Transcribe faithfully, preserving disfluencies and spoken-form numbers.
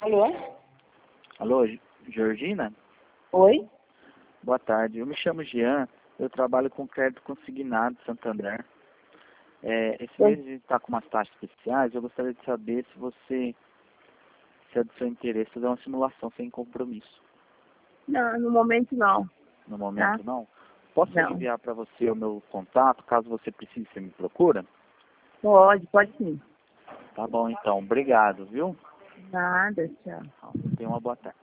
Alô? Alô, Georgina? Oi? Boa tarde. Eu me chamo Jean, eu trabalho com crédito consignado de Santander. É, esse Oi. mês a gente está com umas taxas especiais, eu gostaria de saber se você, se é do seu interesse, fazer uma simulação sem compromisso. Não, no momento não. No Tá? momento não. Posso Não. enviar para você o meu contato, caso você precise, você me procura? Pode, pode sim. Tá bom então, obrigado, viu? Nada, tchau. Tenha uma boa tarde.